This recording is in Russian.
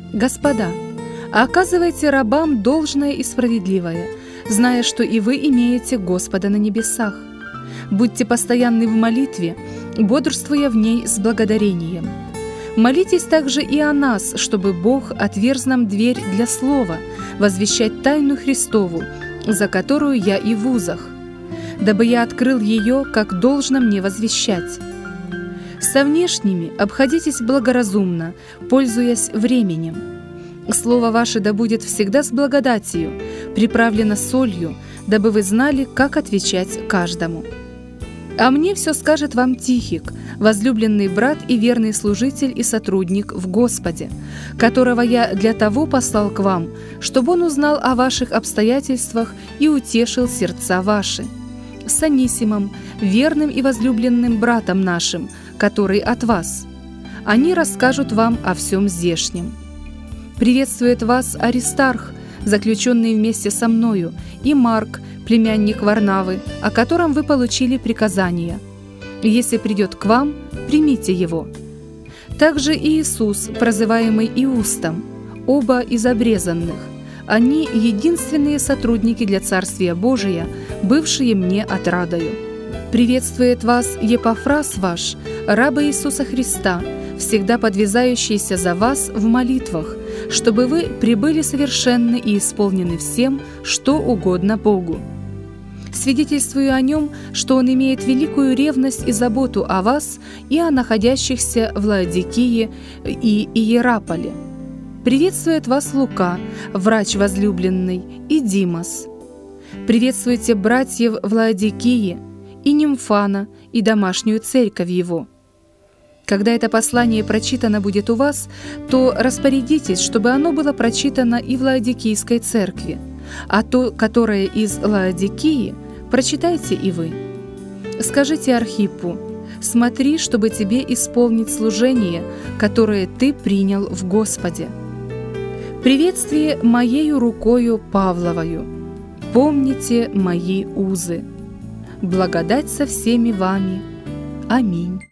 Господа, оказывайте рабам должное и справедливое, зная, что и вы имеете Господа на небесах. Будьте постоянны в молитве, бодрствуя в ней с благодарением. Молитесь также и о нас, чтобы Бог отверз нам дверь для слова, возвещать тайну Христову, за которую я и в узах, дабы я открыл ее, как должно мне возвещать. Со внешними обходитесь благоразумно, пользуясь временем. Слово ваше да будет всегда с благодатью, приправлено солью, дабы вы знали, как отвечать каждому. А мне все скажет вам Тихик, возлюбленный брат и верный служитель и сотрудник в Господе, которого я для того послал к вам, чтобы он узнал о ваших обстоятельствах и утешил сердца ваши. С Анисимом, верным и возлюбленным братом нашим, который от вас. Они расскажут вам о всем здешнем. Приветствует вас Аристарх, заключенный вместе со мною, и Марк, племянник Варнавы, о котором вы получили приказание. Если придет к вам, примите его. Также и Иисус, прозываемый Иустом, оба из обрезанных. Они единственные сотрудники для Царствия Божия, бывшие мне отрадою. Приветствует вас Епафрас ваш, раб Иисуса Христа, всегда подвязающийся за вас в молитвах, чтобы вы прибыли совершенны и исполнены всем, что угодно Богу. Свидетельствую о нем, что он имеет великую ревность и заботу о вас и о находящихся в Лаодикии и Иераполе. Приветствует вас Лука, врач возлюбленный, и Димас. Приветствуйте братьев в Лаодикии, и Нимфана, и домашнюю церковь его. Когда это послание прочитано будет у вас, то распорядитесь, чтобы оно было прочитано и в Лаодикийской церкви, а то, которое из Лаодикии, прочитайте и вы. Скажите Архиппу: смотри, чтобы тебе исполнить служение, которое ты принял в Господе. Приветствие моею рукою Павловою. Помните мои узы. Благодать со всеми вами. Аминь.